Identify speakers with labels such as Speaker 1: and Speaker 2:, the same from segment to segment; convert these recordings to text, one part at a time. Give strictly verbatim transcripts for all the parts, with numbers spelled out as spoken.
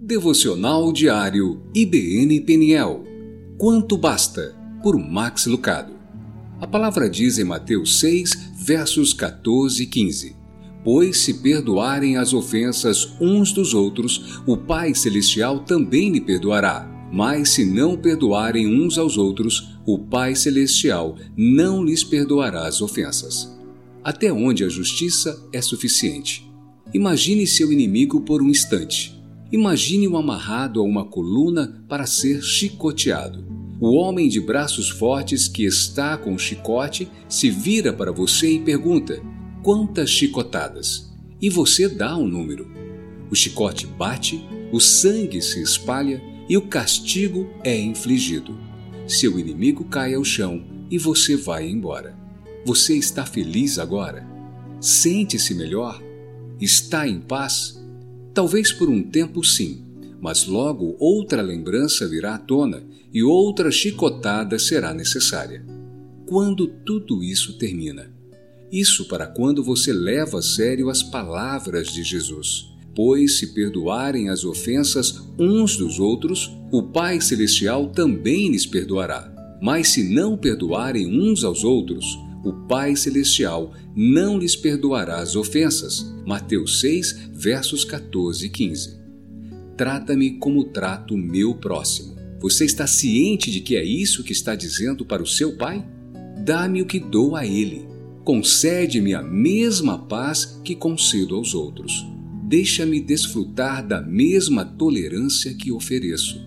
Speaker 1: Devocional Diário I B N Peniel. Quanto basta? Por Max Lucado. A palavra diz em Mateus seis, versos catorze e quinze: Pois se perdoarem as ofensas uns dos outros, o Pai Celestial também lhe perdoará. Mas se não perdoarem uns aos outros, o Pai Celestial não lhes perdoará as ofensas. Até onde a justiça é suficiente? Imagine seu inimigo por um instante. Imagine-o amarrado a uma coluna para ser chicoteado. O homem de braços fortes que está com o chicote se vira para você e pergunta: quantas chicotadas? E você dá um número. O chicote bate, o sangue se espalha e o castigo é infligido. Seu inimigo cai ao chão e você vai embora. Você está feliz agora? Sente-se melhor? Está em paz? Talvez por um tempo sim, mas logo outra lembrança virá à tona e outra chicotada será necessária. Quando tudo isso termina? Isso para quando você leva a sério as palavras de Jesus. Pois se perdoarem as ofensas uns dos outros, o Pai Celestial também lhes perdoará. Mas se não perdoarem uns aos outros, o Pai Celestial não lhes perdoará as ofensas. Mateus seis, versos catorze e quinze. Trata-me como trato o meu próximo. Você está ciente de que é isso que está dizendo para o seu Pai? Dá-me o que dou a Ele. Concede-me a mesma paz que concedo aos outros. Deixa-me desfrutar da mesma tolerância que ofereço.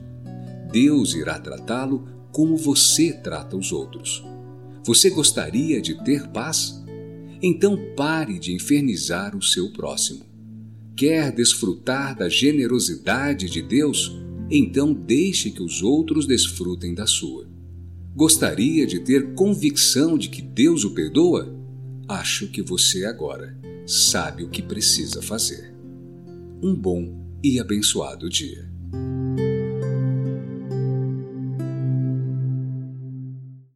Speaker 1: Deus irá tratá-lo como você trata os outros. Você gostaria de ter paz? Então pare de infernizar o seu próximo. Quer desfrutar da generosidade de Deus? Então deixe que os outros desfrutem da sua. Gostaria de ter convicção de que Deus o perdoa? Acho que você agora sabe o que precisa fazer. Um bom e abençoado dia.